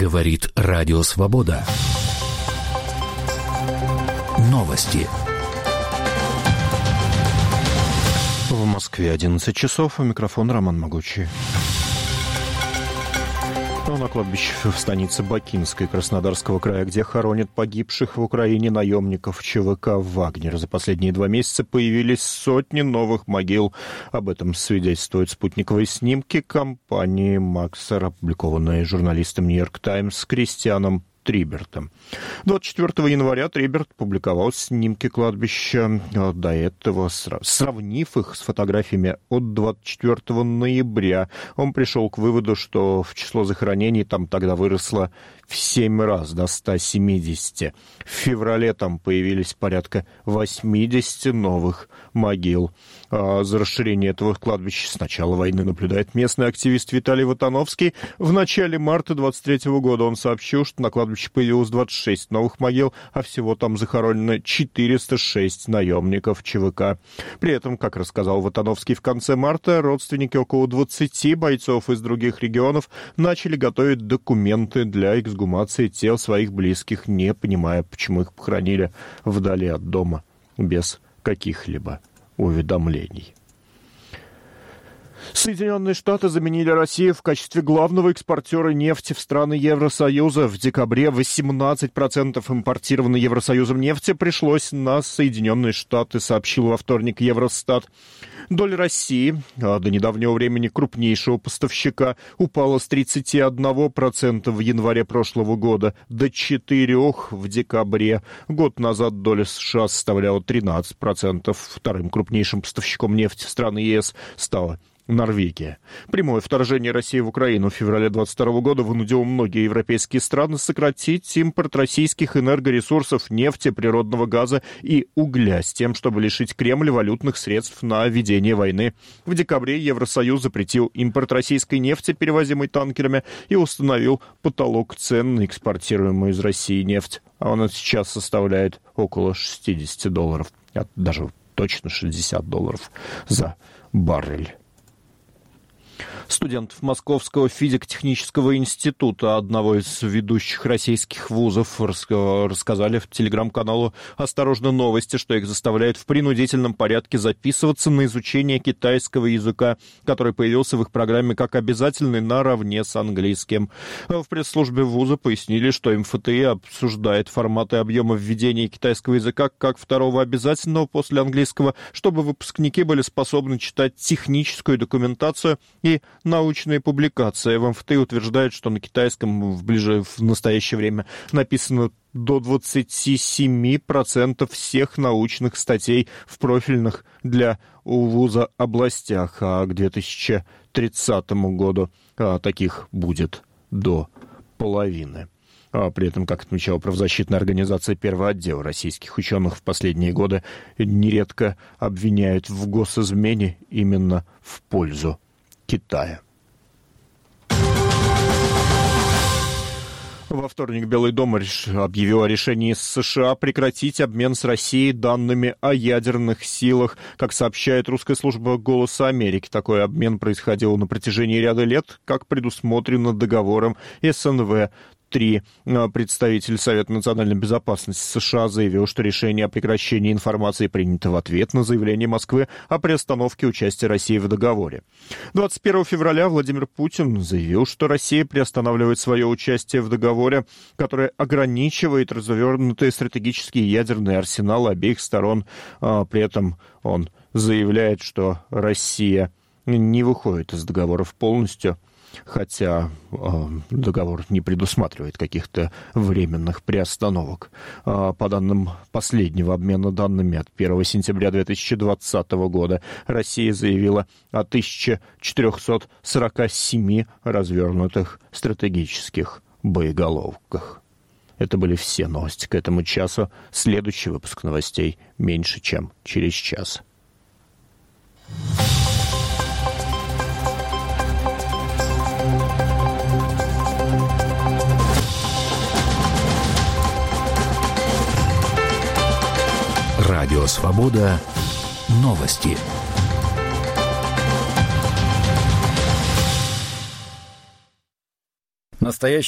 Говорит Радио Свобода. Новости. В Москве 11 часов. У микрофона Роман Могучий. На кладбище в станице Бакинской Краснодарского края, где хоронят погибших в Украине наемников ЧВК «Вагнер». За последние 2 месяца появились сотни новых могил. Об этом свидетельствуют спутниковые снимки компании «Максер», опубликованные журналистом «Нью-Йорк Таймс» Кристианом Трибертом. 24 января Триберт публиковал снимки кладбища. До этого, сравнив их с фотографиями от 24 ноября, он пришел к выводу, что в число захоронений там тогда выросло в 7 раз, до 170. В феврале там появились порядка 80 новых могил. За расширение этого кладбища с начала войны наблюдает местный активист Виталий Ватановский. В начале марта 23 года он сообщил, что на кладбище появилось 26 новых могил, а всего там захоронено 406 наемников ЧВК. При этом, как рассказал Ватановский, в конце марта родственники около 20 бойцов из других регионов начали готовить документы для эксгумации тел своих близких, не понимая, почему их похоронили вдали от дома без каких-либо уведомлений. Соединенные Штаты заменили Россию в качестве главного экспортера нефти в страны Евросоюза. В декабре 18% импортированной Евросоюзом нефти пришлось на Соединенные Штаты, сообщил во вторник Евростат. Доля России, до недавнего времени крупнейшего поставщика, упала с 31% в январе прошлого года до 4% в декабре. Год назад доля США составляла 13%. Вторым крупнейшим поставщиком нефти страны ЕС стала Норвегия. Прямое вторжение России в Украину в феврале 2022 года вынудило многие европейские страны сократить импорт российских энергоресурсов, нефти, природного газа и угля с тем, чтобы лишить Кремль валютных средств на ведение войны. В декабре Евросоюз запретил импорт российской нефти, перевозимой танкерами, и установил потолок цен на экспортируемую из России нефть. А он сейчас составляет около $60, даже точно $60 за баррель. Студентов Московского физико-технического института, одного из ведущих российских вузов, рассказали в телеграм-каналу «Осторожно, новости», что их заставляют в принудительном порядке записываться на изучение китайского языка, который появился в их программе как обязательный наравне с английским. В пресс-службе вуза пояснили, что МФТИ обсуждает форматы и объемы введения китайского языка как второго обязательного после английского, чтобы выпускники были способны читать техническую документацию и научные публикации. В МФТИ утверждают, что на китайском в настоящее время написано до 27% всех научных статей в профильных для вуза областях, а к 2030 году таких будет до половины. При этом, как отмечала правозащитная организация «Первый отдел», российских ученых в последние годы нередко обвиняют в госизмене именно в пользу Китая. Во вторник Белый дом объявил о решении США прекратить обмен с Россией данными о ядерных силах. Как сообщает русская служба «Голоса Америки», такой обмен происходил на протяжении ряда лет, как предусмотрено договором СНВ-3. Представитель Совета национальной безопасности США заявил, что решение о прекращении информации принято в ответ на заявление Москвы о приостановке участия России в договоре. 21 февраля Владимир Путин заявил, что Россия приостанавливает свое участие в договоре, который ограничивает развернутые стратегические ядерные арсеналы обеих сторон. При этом он заявляет, что Россия не выходит из договоров полностью, хотя договор не предусматривает каких-то временных приостановок. По данным последнего обмена данными от 1 сентября 2020 года, Россия заявила о 1447 развернутых стратегических боеголовках. Это были все новости к этому часу. Следующий выпуск новостей меньше, чем через час. Радио «Свобода». Новости. Настоящий